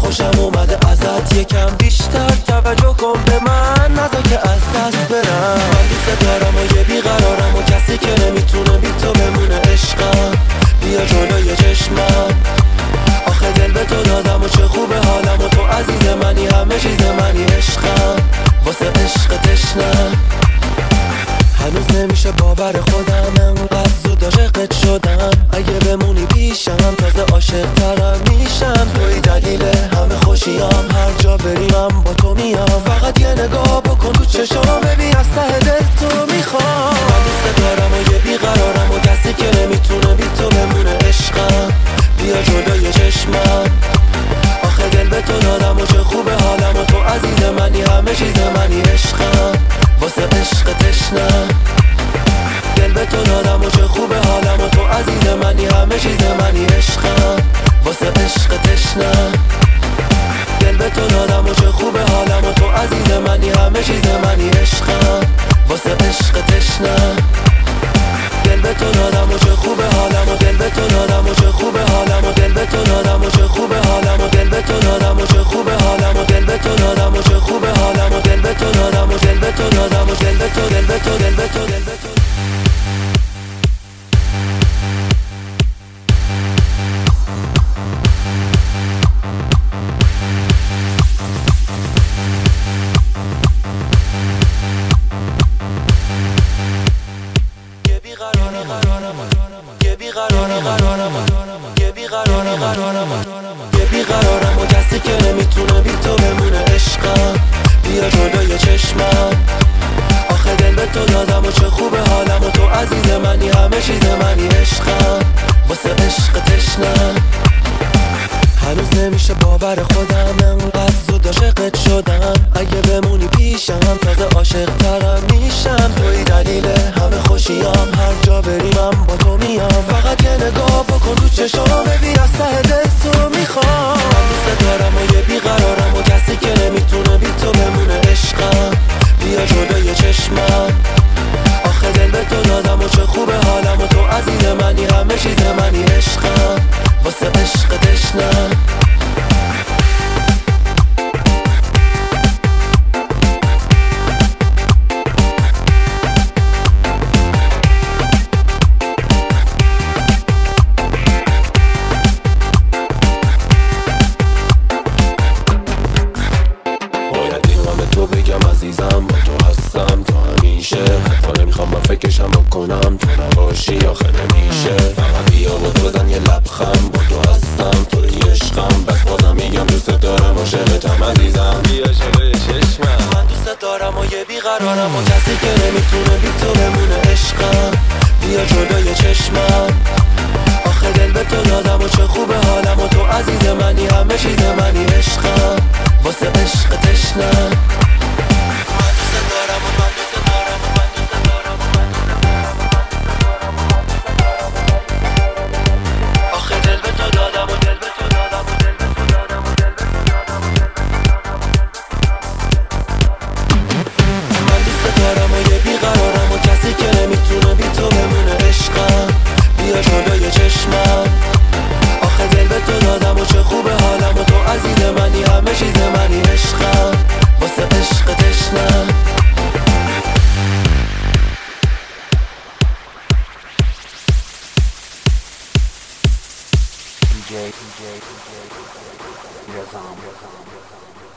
خوشم اومده ازت یکم بیشتر توجه کن به من، نذار که از دست برم. من دوست دارم و یه بیقرارم و کسی که نمیتونه بی تو بمونه. عشقم بیا جلوی چشمم، آخه دل به تو دادم و چه خوبه حالم و تو عزیز منی، همه چیز منی. عشقم واسه عشق تشنم، هنوز نمیشه باور خودم انقدر زود عاشقت شدم. اگه بمونی پیشم تازه عاشق ترم میشم. توی دلیل همه خوشیام، هر جا بریمم با تو میام. فقط یه نگاه بکن تو چشام، ببین از ته دل تو میخوام. من دوست دارم و یه بیقرارم و کسی که نمیتونه بی تو بمونه. عشقم بیا جلوی چشمم، آخه دل به تو دادم و چه خوبه حالم و تو عزیز منی، همه چیز منی. عشقم واسه عشق تشنم، دل به تو دادم و چه خوبه حالم و تو عزیز منی، همه چیز منی. عشقم واسه عشق تشنم، دل به تو دادم و چه خوبه حالم و تو عزیز منی، همه چیز منی. عشقم واسه عشق تشنم، دل به تو دادم و چه خوبه حالم و دل به تو دادم و چه خوبه حالم و دل به تو دادم و چه خوبه حالم و دل به تو دادم و چه خوبه حالم و دل به تو دادم و چه خوبه حالم و دل به تو دادم و دل به تو دادم و دل به تو دل به تو دل به تو دل به تو. یه بیقرارم و کسی که نمیتونه بی تو بمونه. عشقم بیا جلوی چشمم، آخه دل به تو دادم و چه خوبه حالم و تو عزیز منی، همه چیز منی. عشقم واسه عشق تشنم، هنوز نمیشه باور خودم انقدر زود عاشقت شدم. اگه بمونی پیشم تازه عاشق ترم میشم. توی دلیل همه خوشیام، هر جا بریمم با تو میام. فقط یه نگاه بکن تو چشام، ببین از ته دل تو میخوام. من دوست دارم و یه بیقرارم و کسی که نمیتونه بی تو بمونه. عشقم بیا جلوی چشمم، آخه دل به تو دادم و چه خوبه حالم و تو عزیز منی، همه چیز منی. عشقم واسه عشق تشنم. باید اینو به تو بگم عزیزم، با تو هستم تا همیشه. حتی نمیخوام من فکرشم بکنم، تو نباشی آخه نمیشه. فقط بیا با تو بزن یه لبخند، با تو هستم توی عشقم. بس بازم میگم دوست دارم عاشقتم عزیزم، بیا جلوی چشمم. من دوست دارم و یه بیقرارم و کسی که نمیتونه بی تو بمونه. عشقم بیا جلوی چشمم، آخه دل به تو دادم و چه خوبه حالم و تو عزیز منی، همه چیز منی. عشقم واسه عشق تشنم. من دوست دارم و من دوست دارم و من دوست دارم و من دوست دارم، آخه دل به تو دادم و دل به تو دادم و دل به تو دادم و دل به تو دادم و دل به تو دادم و دل به تو دادم. من دوست دارم و یه بیقرارم و کسی که نمیتونه بی تو بمونه. عشقم بیا جلوی چشمم، آخه دل به تو دادم و چه خوبه حالم و تو عزیز منی، همه چیز منی. عشقم واسه عشق تشنم. DJ Yazam